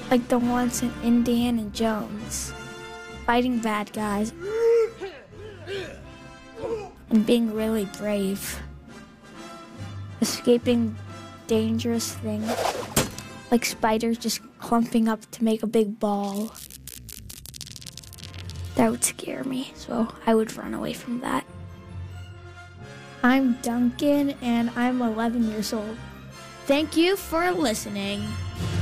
like the ones in Indiana Jones, fighting bad guys and being really brave, escaping dangerous things like spiders just clumping up to make a big ball. That would scare me, so I would run away from that. I'm Duncan, and I'm 11 years old. Thank you for listening.